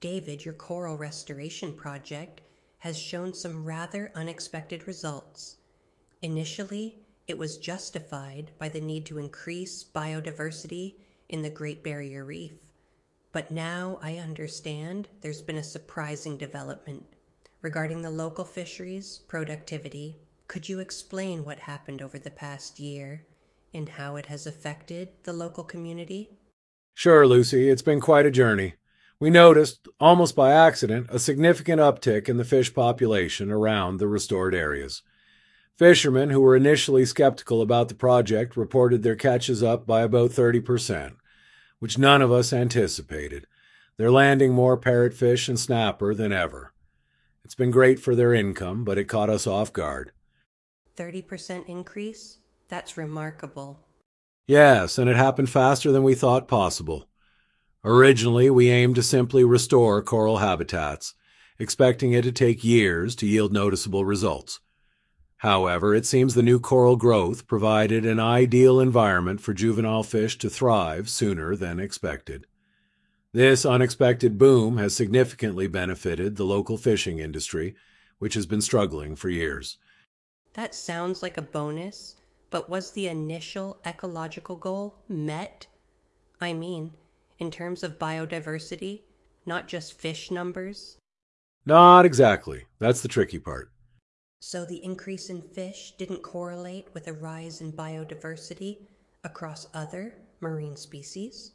David, your coral restoration project has shown some rather unexpected results. Initially, it was justified by the need to increase biodiversity in the Great Barrier Reef. But now I understand there's been a surprising development regarding the local fisheries' productivity. Could you explain what happened over the past year and how it has affected the local community? Sure, Lucy, it's been quite a journey. We noticed, almost by accident, a significant uptick in the fish population around the restored areas. Fishermen who were initially skeptical about the project reported their catches up by about 30%, which none of us anticipated. They're landing more parrotfish and snapper than ever. It's been great for their income, but it caught us off guard. 30% increase? That's remarkable. Yes, and it happened faster than we thought possible. Originally, we aimed to simply restore coral habitats, expecting it to take years to yield noticeable results. However, it seems the new coral growth provided an ideal environment for juvenile fish to thrive sooner than expected. This unexpected boom has significantly benefited the local fishing industry, which has been struggling for years. That sounds like a bonus, but was the initial ecological goal met? I mean, in terms of biodiversity, not just fish numbers? Not exactly. That's the tricky part. So the increase in fish didn't correlate with a rise in biodiversity across other marine species?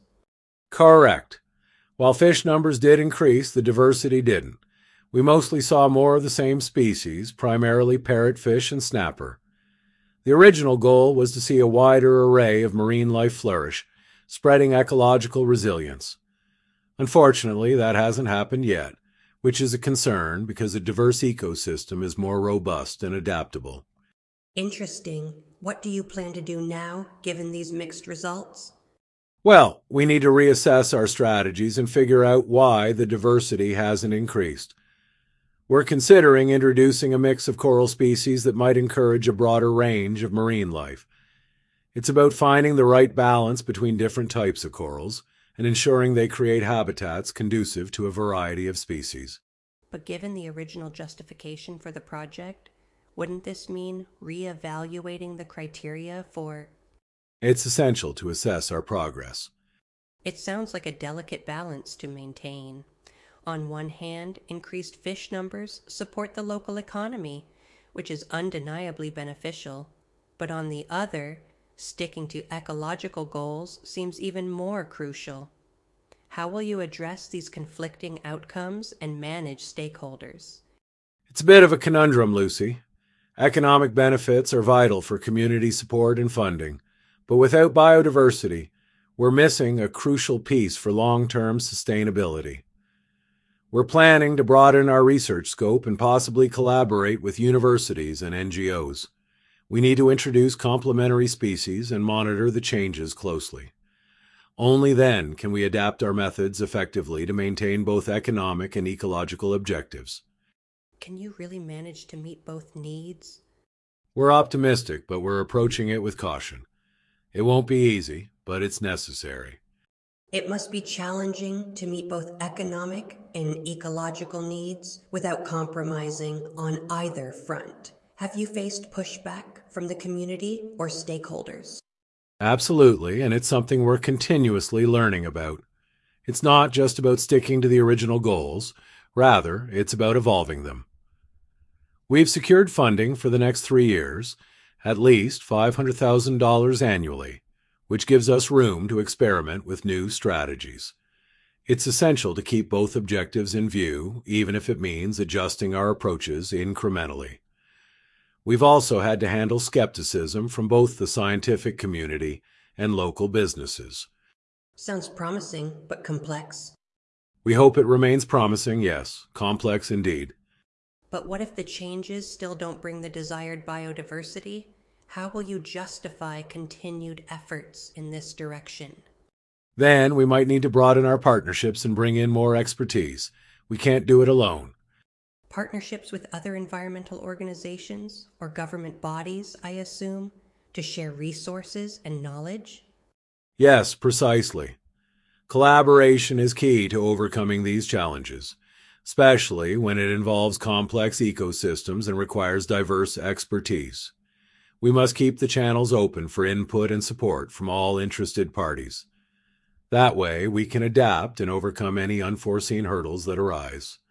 Correct. While fish numbers did increase, the diversity didn't. We mostly saw more of the same species, primarily parrotfish and snapper. The original goal was to see a wider array of marine life flourish, spreading ecological resilience. Unfortunately, that hasn't happened yet, which is a concern because a diverse ecosystem is more robust and adaptable. Interesting. What do you plan to do now, given these mixed results? Well, we need to reassess our strategies and figure out why the diversity hasn't increased. We're considering introducing a mix of coral species that might encourage a broader range of marine life. It's about finding the right balance between different types of corals and ensuring they create habitats conducive to a variety of species. But given the original justification for the project, wouldn't this mean re-evaluating the criteria for... It's essential to assess our progress. It sounds like a delicate balance to maintain. On one hand, increased fish numbers support the local economy, which is undeniably beneficial. But on the other, sticking to ecological goals seems even more crucial. How will you address these conflicting outcomes and manage stakeholders? It's a bit of a conundrum, Lucy. Economic benefits are vital for community support and funding, but without biodiversity, we're missing a crucial piece for long-term sustainability. We're planning to broaden our research scope and possibly collaborate with universities and NGOs. We need to introduce complementary species and monitor the changes closely. Only then can we adapt our methods effectively to maintain both economic and ecological objectives. Can you really manage to meet both needs? We're optimistic, but we're approaching it with caution. It won't be easy, but it's necessary. It must be challenging to meet both economic and ecological needs without compromising on either front. Have you faced pushback from the community or stakeholders? Absolutely, and it's something we're continuously learning about. It's not just about sticking to the original goals, rather, it's about evolving them. We've secured funding for the next 3 years, at least $500,000 annually, which gives us room to experiment with new strategies. It's essential to keep both objectives in view, even if it means adjusting our approaches incrementally. We've also had to handle skepticism from both the scientific community and local businesses. Sounds promising, but complex. We hope it remains promising, yes, complex indeed. But what if the changes still don't bring the desired biodiversity? How will you justify continued efforts in this direction? Then we might need to broaden our partnerships and bring in more expertise. We can't do it alone. Partnerships with other environmental organizations or government bodies, I assume, to share resources and knowledge? Yes, precisely. Collaboration is key to overcoming these challenges, especially when it involves complex ecosystems and requires diverse expertise. We must keep the channels open for input and support from all interested parties. That way, we can adapt and overcome any unforeseen hurdles that arise.